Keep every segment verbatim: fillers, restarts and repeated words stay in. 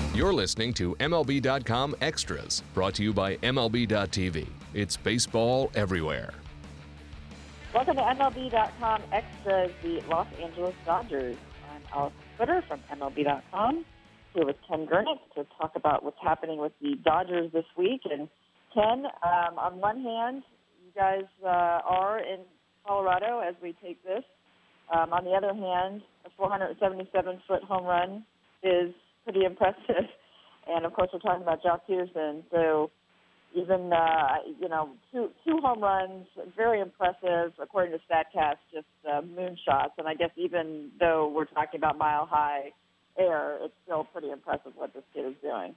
You're listening to M L B dot com Extras, brought to you by M L B dot T V. It's baseball everywhere. Welcome to M L B dot com Extras, the Los Angeles Dodgers. I'm Alice Twitter from M L B dot com, here with Ken Gernitz to talk about what's happening with the Dodgers this week. And Ken, um, on one hand, you guys uh, are in Colorado as we take this. Um, on the other hand, a four hundred seventy-seven foot home run is pretty impressive. And, of course, we're talking about Joc Pederson. So even, uh, you know, two two home runs, very impressive, according to StatCast, just uh, moonshots. And I guess even though we're talking about mile-high air, it's still pretty impressive what this kid is doing.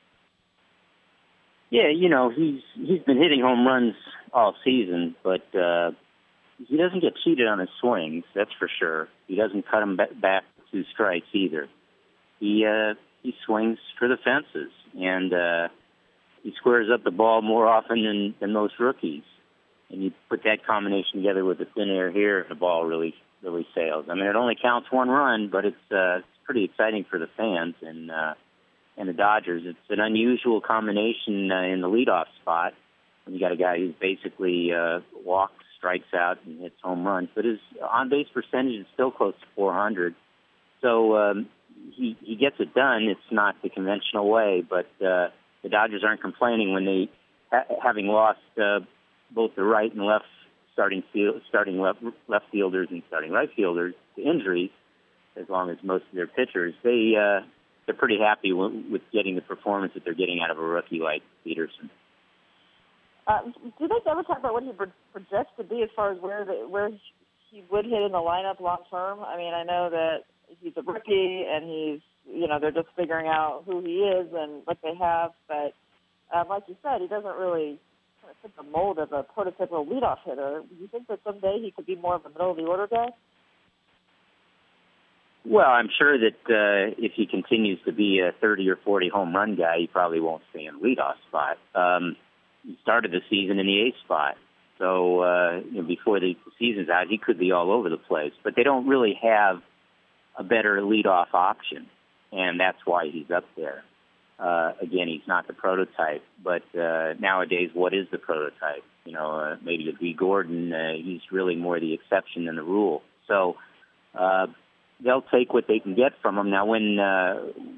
Yeah, you know, he's he's been hitting home runs all season, but uh, he doesn't get cheated on his swings, that's for sure. He doesn't cut him back to strikes either. He uh, he swings for the fences, and uh, he squares up the ball more often than, than most rookies. And you put that combination together with the thin air here, the ball really really sails. I mean, it only counts one run, but it's uh, it's pretty exciting for the fans and uh, and the Dodgers. It's an unusual combination uh, in the leadoff spot when you got a guy who basically uh, walks, strikes out, and hits home runs. But his on-base percentage is still close to four hundred. So um, he he gets it done. It's not the conventional way, but uh, the Dodgers aren't complaining when they, ha- having lost uh, both the right and left starting field, starting left, left fielders and starting right fielders to injuries, as long as most of their pitchers, they uh, they're pretty happy w- with getting the performance that they're getting out of a rookie like Pederson. Uh, do they ever talk about what he pro- projects to be as far as where the, where he would hit in the lineup long term? I mean, I know that he's a rookie and he's, you know, they're just figuring out who he is and what they have. But um, like you said, he doesn't really kind of fit the mold of a prototypical leadoff hitter. Do you think that someday he could be more of a middle of the order guy? Well, I'm sure that uh, if he continues to be a thirty or forty home run guy, he probably won't stay in the leadoff spot. Um, he started the season in the eighth spot. So uh, you know, before the season's out, he could be all over the place. But they don't really have a better leadoff option, and that's why he's up there. Uh, again, he's not the prototype, but uh, nowadays, what is the prototype? You know, uh, maybe a B. Gordon, uh, he's really more the exception than the rule. So uh, they'll take what they can get from him. Now, when uh,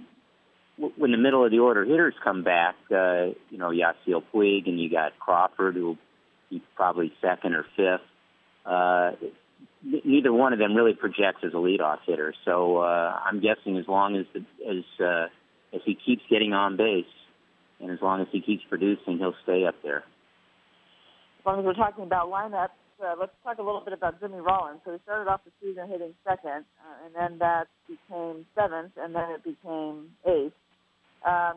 w- when the middle of the order hitters come back, uh, you know, Yasiel Puig and you got Crawford, who'll be probably second or fifth. Uh, neither one of them really projects as a leadoff hitter. So uh, I'm guessing as long as the, as uh, as he keeps getting on base and as long as he keeps producing, he'll stay up there. As long as we're talking about lineups, uh, let's talk a little bit about Jimmy Rollins. So he started off the season hitting second, uh, and then that became seventh, and then it became eighth. Um,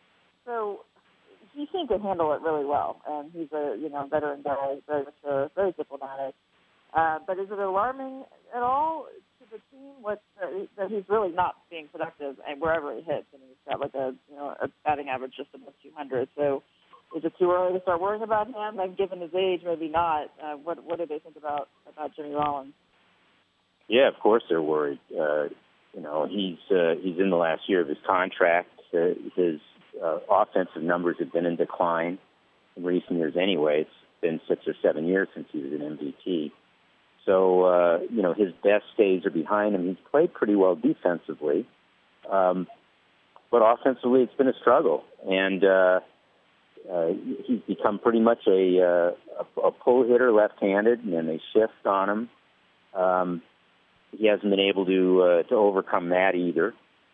so he seemed to handle it really well, and he's a you know veteran guy, very mature, very diplomatic. Uh, but is it alarming at all to the team what, uh, that he's really not being productive and wherever he hits? I mean, he's got like a you know a batting average just above two hundred. So is it too early to start worrying about him? And given his age, maybe not. Uh, what what do they think about about Jimmy Rollins? Yeah, of course they're worried. Uh, you know, he's uh, he's in the last year of his contract. Uh, his uh, offensive numbers have been in decline in recent years. Anyway, it's been six or seven years since he was an M V P. So, uh, you know, his best days are behind him. He's played pretty well defensively. Um, but offensively, it's been a struggle. And uh, uh, he's become pretty much a, uh, a, a pull hitter left-handed, and then they shift on him. Um, he hasn't been able to uh, to overcome that either.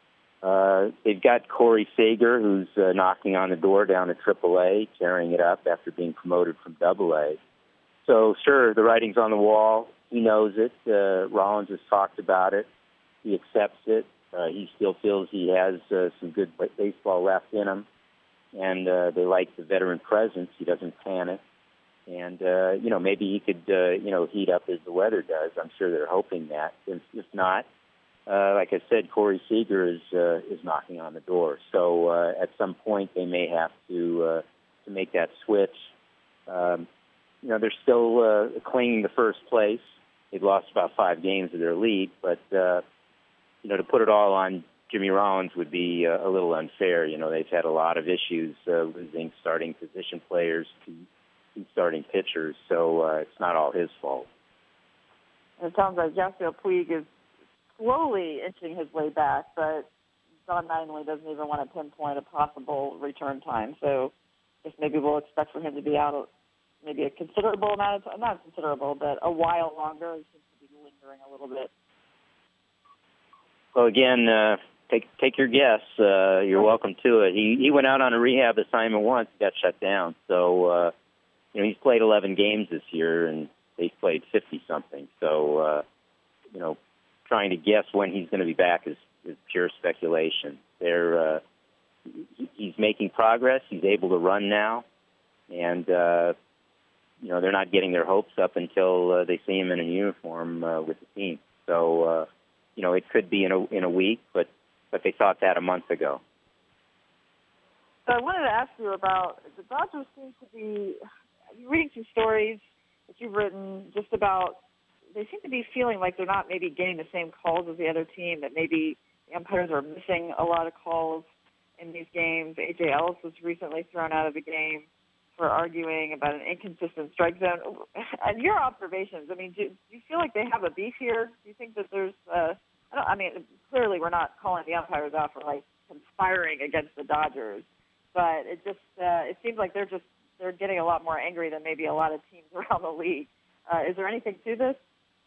Uh, they've got Corey Seager, who's uh, knocking on the door down at triple A, tearing it up after being promoted from double A. So, sure, the writing's on the wall. He knows it. Uh, Rollins has talked about it. He accepts it. Uh, he still feels he has uh, some good baseball left in him. And uh, they like the veteran presence. He doesn't panic. And, uh, you know, maybe he could, uh, you know, heat up as the weather does. I'm sure they're hoping that. If, if not, uh, like I said, Corey Seager is uh, is knocking on the door. So uh, at some point they may have to uh, to make that switch. Um, you know, they're still uh, clinging to first place. They've lost about five games of their lead, but uh, you know, to put it all on Jimmy Rollins would be uh, a little unfair. You know, they've had a lot of issues uh, losing starting position players to, to starting pitchers, so uh, it's not all his fault. It sounds like Yasiel Puig is slowly inching his way back, but Don Mattingly doesn't even want to pinpoint a possible return time. So I guess maybe we'll expect for him to be out maybe a considerable amount of time, not considerable, but a while longer. He seems to be lingering a little bit. Well, again, uh, take take your guess. Uh, you're welcome to it. He he went out on a rehab assignment once, got shut down. So, uh, you know, he's played eleven games this year, and they've played fifty-something. So, uh, you know, trying to guess when he's going to be back is, is pure speculation. They're, uh, he's making progress. He's able to run now. And, uh, you know, they're not getting their hopes up until uh, they see him in a uniform uh, with the team. So, uh, you know, it could be in a, in a week, but, but they thought that a month ago. So I wanted to ask you about, the Dodgers seem to be, you're reading some stories that you've written just about, they seem to be feeling like they're not maybe getting the same calls as the other team, that maybe the umpires are missing a lot of calls in these games. A J Ellis was recently thrown out of the game for arguing about an inconsistent strike zone. And your observations, I mean, do, do you feel like they have a beef here? Do you think that there's, uh, I, don't, I mean, clearly we're not calling the umpires out for, like, conspiring against the Dodgers, but it just, uh, it seems like they're just, they're getting a lot more angry than maybe a lot of teams around the league. Uh, is there anything to this?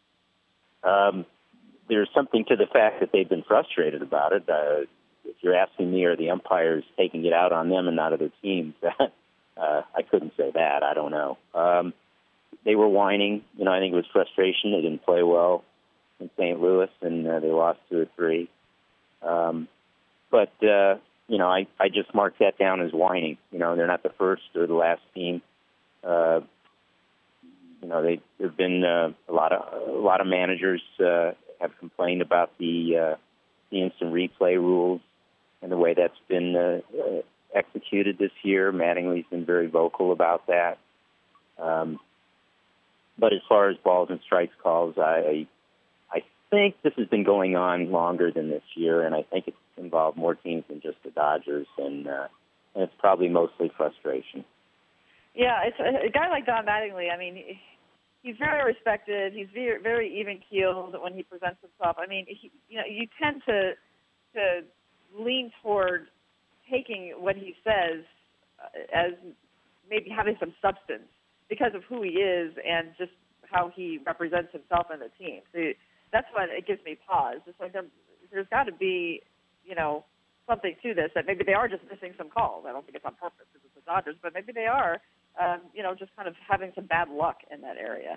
Um, there's something to the fact that they've been frustrated about it. Uh, if you're asking me, are the umpires taking it out on them and not other teams? uh, I couldn't say that. I don't know. Um, they were whining. You know, I think it was frustration. They didn't play well in Saint Louis, and uh, they lost two or three. Um, but, uh, you know, I, I just marked that down as whining. You know, they're not the first or the last team. Uh, you know, they, there have been uh, a lot of a lot of managers uh, have complained about the uh, the instant replay rules and the way that's been uh, uh, executed this year. Mattingly's been very vocal about that. Um, but as far as balls and strikes calls, I I think this has been going on longer than this year, and I think it's involved more teams than just the Dodgers, and, uh, and it's probably mostly frustration. Yeah, it's a, a guy like Don Mattingly. I mean, he, he's very respected. He's very, very even-keeled when he presents himself. I mean, he, you know, you tend to to lean toward taking what he says uh, as maybe having some substance because of who he is and just how he represents himself and the team. So that's what it gives me pause. It's like there, there's got to be, you know, something to this, that maybe they are just missing some calls. I don't think it's on purpose because it's the Dodgers, but maybe they are, um, you know, just kind of having some bad luck in that area.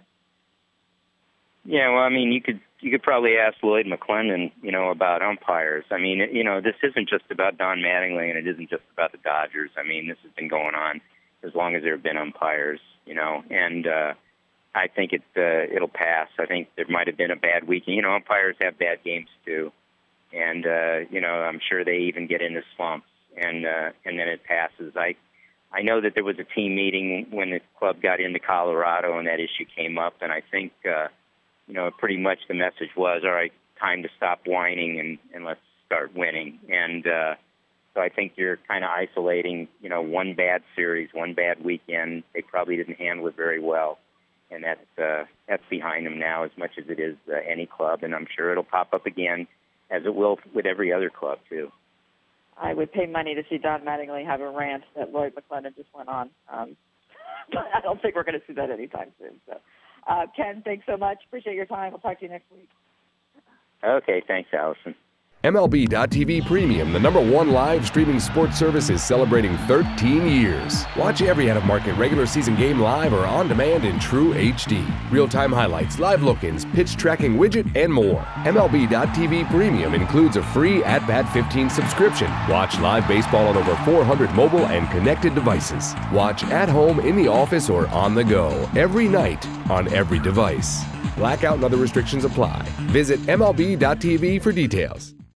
Yeah, well, I mean, you could you could probably ask Lloyd McClendon, you know, about umpires. I mean, you know, this isn't just about Don Mattingly, and it isn't just about the Dodgers. I mean, this has been going on as long as there have been umpires, you know, and uh, I think it uh, it'll pass. I think there might have been a bad weekend. You know, umpires have bad games too, and uh, you know, I'm sure they even get into slumps, and uh, and then it passes. I I know that there was a team meeting when the club got into Colorado, and that issue came up, and I think. Uh, You know, pretty much the message was, all right, time to stop whining and, and let's start winning. And uh, so I think you're kind of isolating, you know, one bad series, one bad weekend. They probably didn't handle it very well. And that's, uh, that's behind them now as much as it is uh, any club. And I'm sure it'll pop up again, as it will with every other club, too. I would pay money to see Don Mattingly have a rant that Lloyd McClendon just went on. Um, but I don't think we're going to see that anytime soon. So. Uh, Ken, thanks so much. Appreciate your time. We'll talk to you next week. Okay, thanks, Allison. M L B dot T V Premium, the number one live streaming sports service, is celebrating thirteen years. Watch every out-of-market regular season game live or on demand in true H D. Real-time highlights, live look-ins, pitch tracking widget, and more. M L B dot T V Premium includes a free At Bat fifteen subscription. Watch live baseball on over four hundred mobile and connected devices. Watch at home, in the office, or on the go every night on every device. Blackout and other restrictions apply. Visit M L B dot T V for details.